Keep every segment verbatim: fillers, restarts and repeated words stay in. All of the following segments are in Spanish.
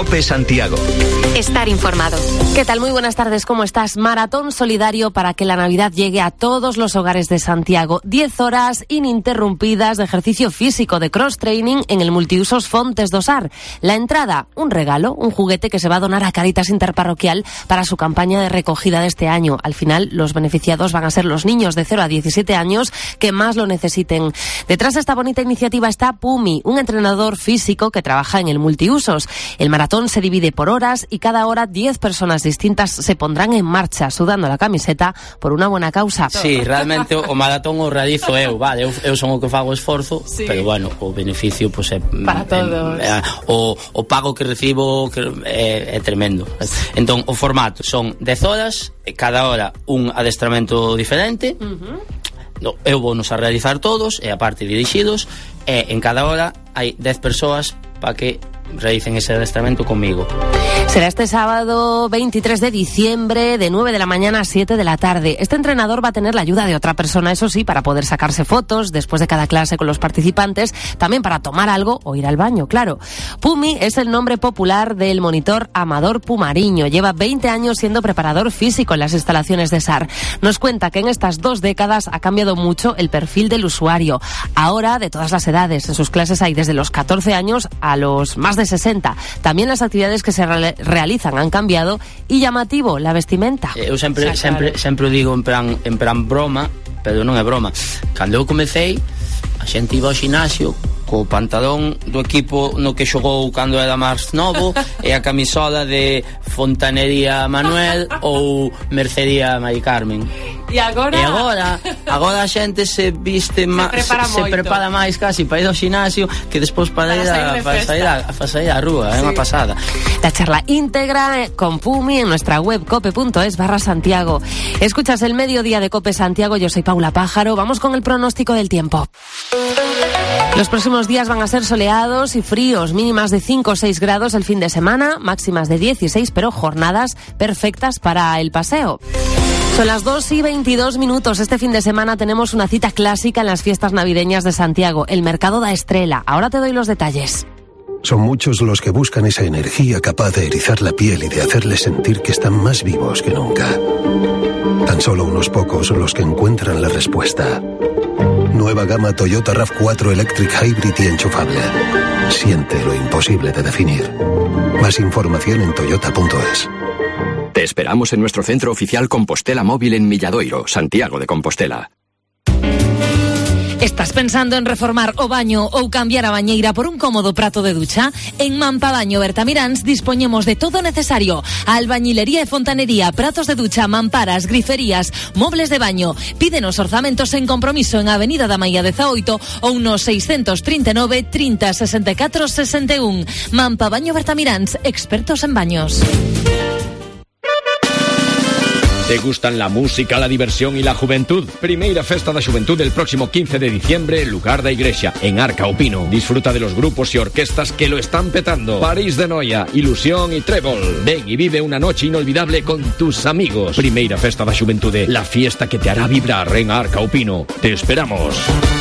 COPE Santiago. Estar informado. ¿Qué tal? Muy buenas tardes, ¿cómo estás? Maratón solidario para que la Navidad llegue a todos los hogares de Santiago. Diez horas ininterrumpidas de ejercicio físico, de cross-training en el multiusos Fontes do Sar. La entrada, un regalo, un juguete que se va a donar a Cáritas Interparroquial para su campaña de recogida de este año. Al final, los beneficiados van a ser los niños de cero a diecisiete años que más lo necesiten. Detrás de esta bonita iniciativa está Pumi, un entrenador físico que trabaja en el multiusos. El maratón se divide por horas y cada hora diez personas distintas se pondrán en marcha sudando la camiseta por una buena causa. Sí, realmente o maratón o realizo eu, vale, eu, eu son o que fago o esforzo, sí. Pero bueno, o beneficio pues, é para todos. É, é, o, o pago que recibo que é, é tremendo. Entón, o formato son dez horas, cada hora un adestramento diferente. Uh-huh. No, eu vou nos a realizar todos e aparte dirixidos, e en cada hora hai dez persoas para que realicen ese adestramento conmigo. Será este sábado veintitrés de diciembre de nueve de la mañana a siete de la tarde. Este entrenador va a tener la ayuda de otra persona, eso sí, para poder sacarse fotos después de cada clase con los participantes, también para tomar algo o ir al baño, claro. Pumi es el nombre popular del monitor Amador Pumariño. Lleva veinte años siendo preparador físico en las instalaciones de Sar. Nos cuenta que en estas dos décadas ha cambiado mucho el perfil del usuario. Ahora, de todas las edades, en sus clases hay desde los catorce años a los más de sesenta. También las actividades que se re- realizan han cambiado y llamativo la vestimenta. Eu sempre, sempre, sempre digo en plan, en plan broma, pero non é broma. Cando eu comecei, a xente iba ao xinasio co pantalón do equipo no que xogou cando era máis novo e a camisola de Fontanería Manuel ou Mercería Mari Carmen. E agora? E agora, agora a xente se viste máis, se, prepara, se, se prepara máis casi para ir ao xinasio que despois para, para ir a, para sair a, para sair á rúa, é sí. Unha pasada. La charla íntegra con Pumi en nuestra web cope.es barra Santiago. Escuchas el mediodía de Cope Santiago, yo soy Paula Pájaro. Vamos con el pronóstico del tiempo. Los próximos días van a ser soleados y fríos, mínimas de cinco o seis grados el fin de semana, máximas de dieciséis, pero jornadas perfectas para el paseo. Son las dos y veintidós minutos. Este fin de semana tenemos una cita clásica en las fiestas navideñas de Santiago, el Mercado da Estrela. Ahora te doy los detalles. Son muchos los que buscan esa energía capaz de erizar la piel y de hacerles sentir que están más vivos que nunca. Tan solo unos pocos son los que encuentran la respuesta. Nueva gama Toyota RAV cuatro Electric Hybrid y enchufable. Siente lo imposible de definir. Más información en toyota punto es. Te esperamos en nuestro centro oficial Compostela Móvil en Milladoiro, Santiago de Compostela. Estás pensando en reformar o baño ou cambiar a bañeira por un cómodo prato de ducha? En Mampabaño Bertamiráns dispoñemos de todo necesario: albañilería e fontanería, pratos de ducha, mamparas, griferías, mobles de baño. Pídenos orzamentos en compromiso en Avenida da Maía dezaoito ou no seiscentos trinta e nove, trinta, sesenta e catro, sesenta e un. Mampabaño Bertamiráns, expertos en baños. ¿Te gustan la música, la diversión y la juventud? Primeira Festa da Xuventud el próximo quince de diciembre, lugar da Igrexa, en Arca o Pino. Disfruta de los grupos y orquestas que lo están petando. París de Noia, Ilusión y Trébol. Ven y vive una noche inolvidable con tus amigos. Primeira Festa da Xuventud, la fiesta que te hará vibrar en Arca o Pino. Te esperamos.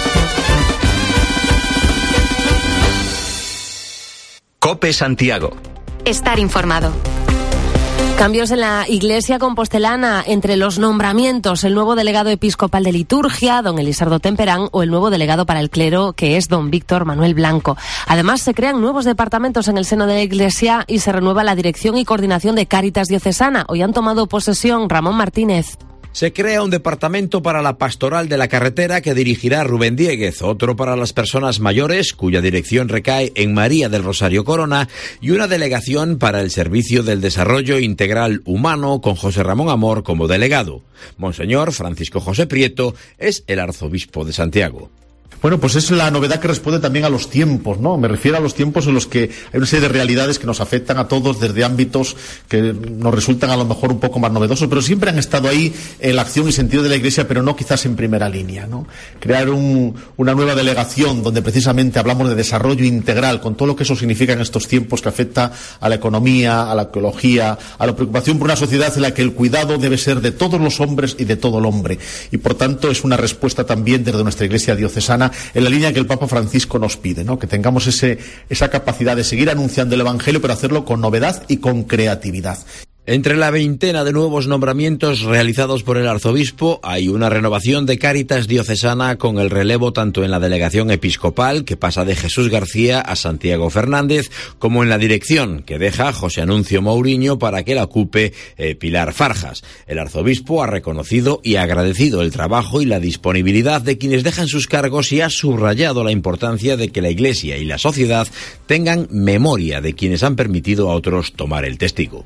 COPE Santiago. Estar informado. Cambios en la Iglesia compostelana, entre los nombramientos, el nuevo delegado episcopal de liturgia, don Elisardo Temperán, o el nuevo delegado para el clero, que es don Víctor Manuel Blanco. Además, se crean nuevos departamentos en el seno de la Iglesia y se renueva la dirección y coordinación de Cáritas Diocesana. Hoy han tomado posesión Ramón Martínez. Se crea un departamento para la pastoral de la carretera que dirigirá Rubén Diéguez, otro para las personas mayores, cuya dirección recae en María del Rosario Corona, y una delegación para el Servicio del Desarrollo Integral Humano, con José Ramón Amor como delegado. Monseñor Francisco José Prieto es el arzobispo de Santiago. Bueno, pues es la novedad que responde también a los tiempos, ¿no? Me refiero a los tiempos en los que hay una serie de realidades que nos afectan a todos desde ámbitos que nos resultan a lo mejor un poco más novedosos, pero siempre han estado ahí en la acción y sentido de la Iglesia, pero no quizás en primera línea, ¿no? Crear un, una nueva delegación donde precisamente hablamos de desarrollo integral, con todo lo que eso significa en estos tiempos, que afecta a la economía, a la ecología, a la preocupación por una sociedad en la que el cuidado debe ser de todos los hombres y de todo el hombre. Y por tanto es una respuesta también desde nuestra Iglesia diocesana semana, en la línea que el Papa Francisco nos pide, ¿no? Que tengamos ese, esa capacidad de seguir anunciando el Evangelio, pero hacerlo con novedad y con creatividad. Entre la veintena de nuevos nombramientos realizados por el arzobispo hay una renovación de Cáritas diocesana con el relevo tanto en la delegación episcopal, que pasa de Jesús García a Santiago Fernández, como en la dirección, que deja José Anuncio Mouriño para que la ocupe eh, Pilar Farjas. El arzobispo ha reconocido y agradecido el trabajo y la disponibilidad de quienes dejan sus cargos y ha subrayado la importancia de que la Iglesia y la sociedad tengan memoria de quienes han permitido a otros tomar el testigo.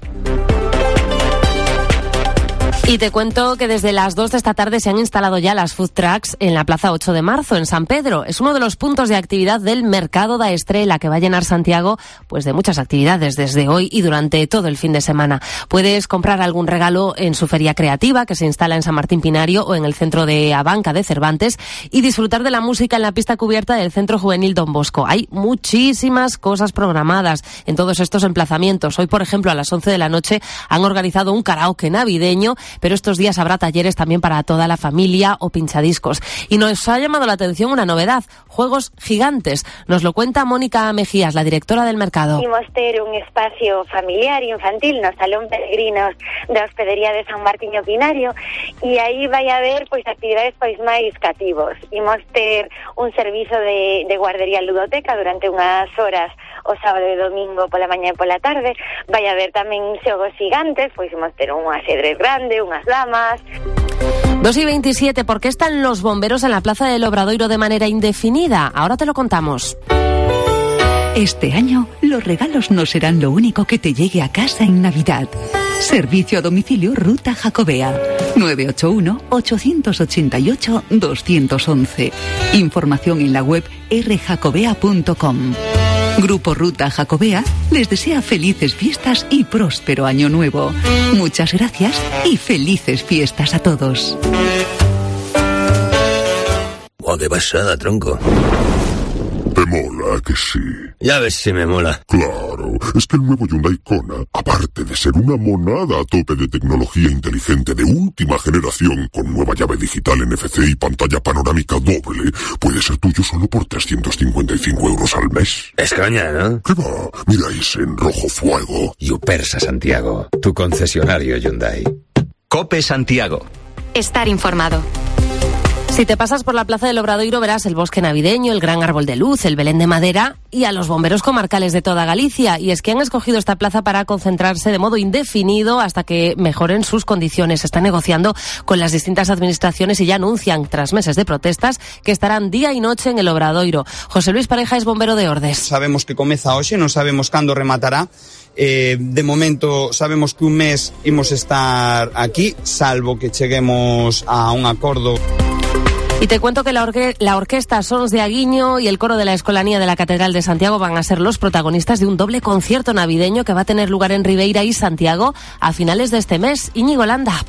Y te cuento que desde las dos de esta tarde se han instalado ya las food trucks en la Plaza ocho de marzo, en San Pedro. Es uno de los puntos de actividad del Mercado da Estrela, que va a llenar Santiago pues de muchas actividades desde hoy y durante todo el fin de semana. Puedes comprar algún regalo en su feria creativa, que se instala en San Martín Pinario o en el centro de Abanca de Cervantes, y disfrutar de la música en la pista cubierta del Centro Juvenil Don Bosco. Hay muchísimas cosas programadas en todos estos emplazamientos. Hoy, por ejemplo, a las once de la noche han organizado un karaoke navideño, pero estos días habrá talleres también para toda la familia o pinchadiscos. Y nos ha llamado la atención una novedad, juegos gigantes. Nos lo cuenta Mónica Mejías, la directora del mercado. Imos ter un espacio familiar e infantil no Salón Peregrinos da Hospedería de San Martiño Pinario, e aí vai haber pois actividades pois máis cativos. Imos ter un servizo de, de guardería ludoteca durante unhas horas o sábado e domingo pola mañá e pola tarde. Vai haber tamén xogos gigantes, pois imos ter un ajedrez grande, unhas damas. dos y veintisiete, ¿por qué están los bomberos en la Plaza del Obradoiro de manera indefinida? Ahora te lo contamos. Este año, los regalos no serán lo único que te llegue a casa en Navidad. Servicio a domicilio Ruta Jacobea. nueve ocho uno, ocho ocho ocho, dos uno uno. Información en la web r jacobea punto com. Grupo Ruta Jacobea les desea felices fiestas y próspero año nuevo. Muchas gracias y felices fiestas a todos. ¡Guau, qué pasada, tronco! ¿Te mola que sí? Ya ves si me mola. Claro, es que el nuevo Hyundai Kona, aparte de ser una monada a tope de tecnología inteligente de última generación, con nueva llave digital N F C y pantalla panorámica doble, puede ser tuyo solo por trescientos cincuenta y cinco euros al mes. Es coña, ¿no? ¿Qué va? Mira ese en rojo fuego. Yupersa Santiago, tu concesionario Hyundai. COPE Santiago. Estar informado. Si te pasas por la Plaza del Obradoiro verás el bosque navideño, el gran árbol de luz, el Belén de madera y a los bomberos comarcales de toda Galicia. Y es que han escogido esta plaza para concentrarse de modo indefinido hasta que mejoren sus condiciones. Se está negociando con las distintas administraciones y ya anuncian, tras meses de protestas, que estarán día y noche en el Obradoiro. José Luis Pareja es bombero de Ordes. Sabemos que comeza hoxe, non sabemos cando rematará. Eh, de momento sabemos que un mes imos estar aquí, salvo que cheguemos a un acordo. Y te cuento que la, orque- la orquesta Sons de Aguiño y el coro de la Escolanía de la Catedral de Santiago van a ser los protagonistas de un doble concierto navideño que va a tener lugar en Ribeira y Santiago a finales de este mes. Íñigo Landa.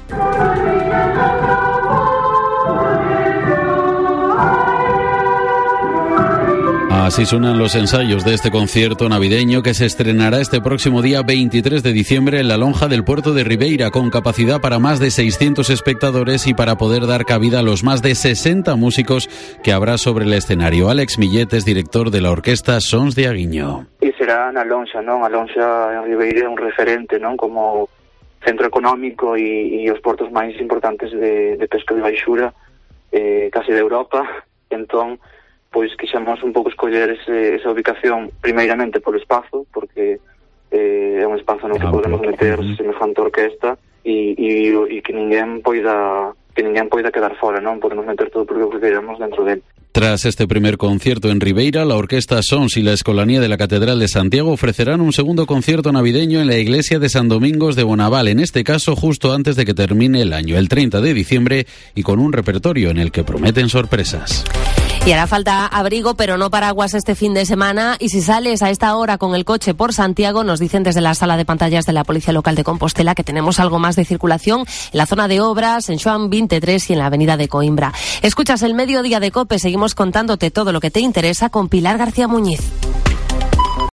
Así suenan los ensayos de este concierto navideño que se estrenará este próximo día veintitrés de diciembre en la lonja del puerto de Ribeira, con capacidad para más de seiscientos espectadores y para poder dar cabida a los más de sesenta músicos que habrá sobre el escenario. Alex Millet es director de la orquesta Sons de Aguiño. E será na lonxa, non? A lonxa en Ribeira é un referente, non? Como centro económico e, e os portos máis importantes de, de pesca de baixura, eh, casi de Europa. Entón, pois quixemos un pouco escoller ese, esa ubicación primeiramente polo espazo, porque eh, é un espazo no que ah, podemos meter semejante orquesta e, e, e que ninguén poida que ninguén poida quedar fora, non? Podemos meter todo o público que queramos dentro del. Tras este primer concierto en Ribeira, la Orquesta Sons y la Escolanía de la Catedral de Santiago ofrecerán un segundo concierto navideño en la iglesia de San Domingos de Bonaval, en este caso justo antes de que termine el año, el treinta de diciembre, y con un repertorio en el que prometen sorpresas. Y hará falta abrigo, pero no paraguas este fin de semana. Y si sales a esta hora con el coche por Santiago, nos dicen desde la sala de pantallas de la Policía Local de Compostela que tenemos algo más de circulación en la zona de obras, en Xoán veintitrés y en la avenida de Coimbra. Escuchas el Mediodía de COPE, seguimos contándote todo lo que te interesa con Pilar García Muñiz.